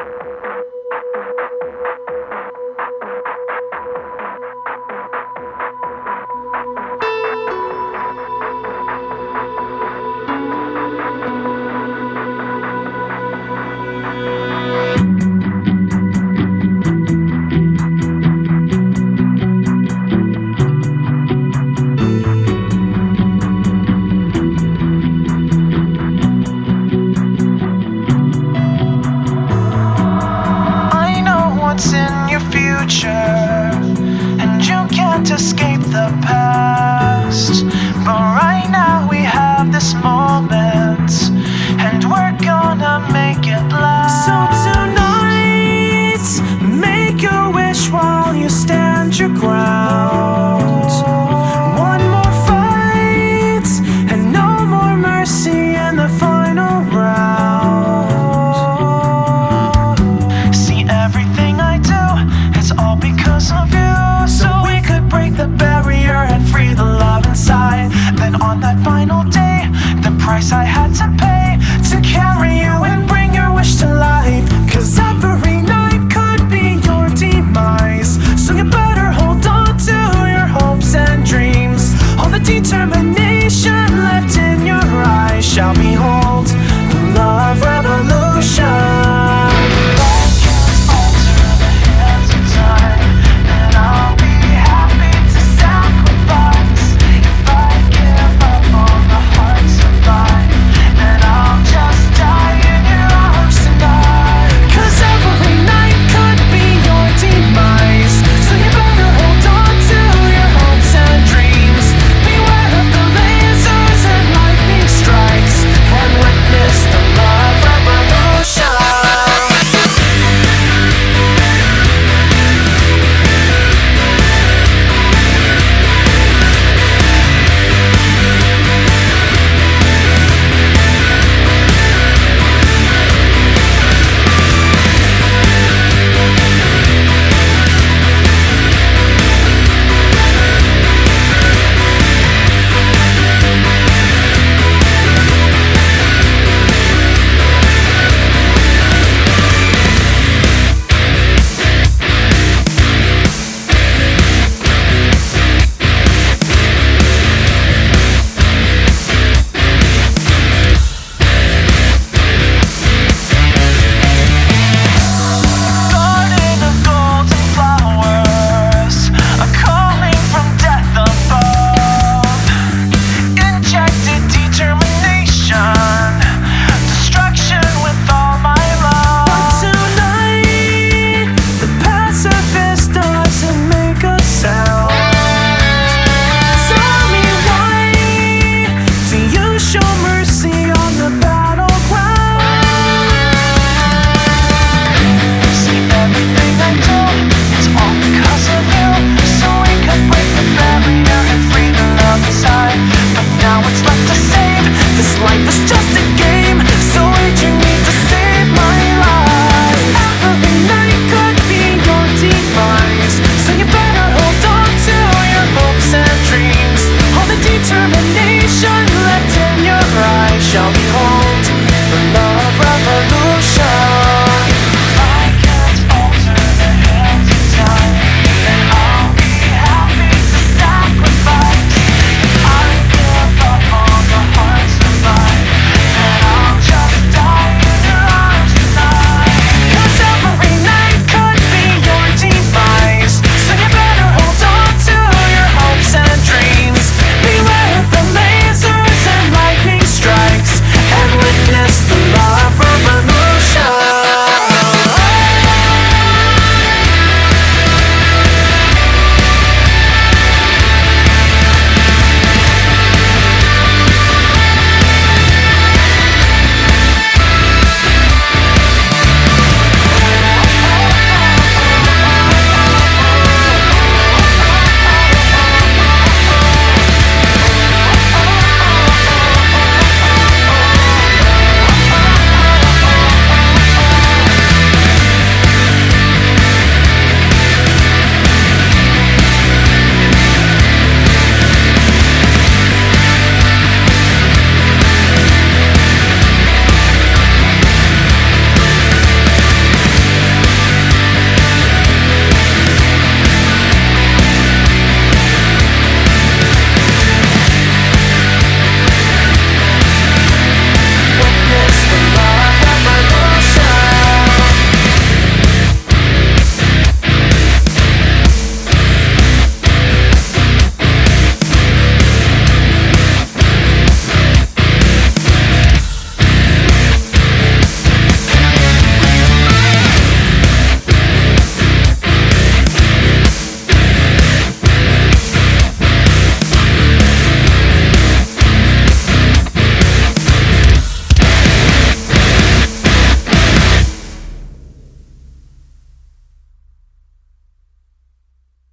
In your future, and you can't escape the past. But right now we have this moment, and we're gonna make it last. So tonight, make a wish while you stand your ground. One more fight, and no more mercy in the final round. See, everything it's all because of you. So we could break the barrier and free the love inside. Then on that final day, the price I had to pay to carry you and bring your wish to life. Cause every night could be your demise. So you better hold on to your hopes and dreams. All the determination left in your eyes shall behold the love revolution. Now it's left to save. This life is just a game.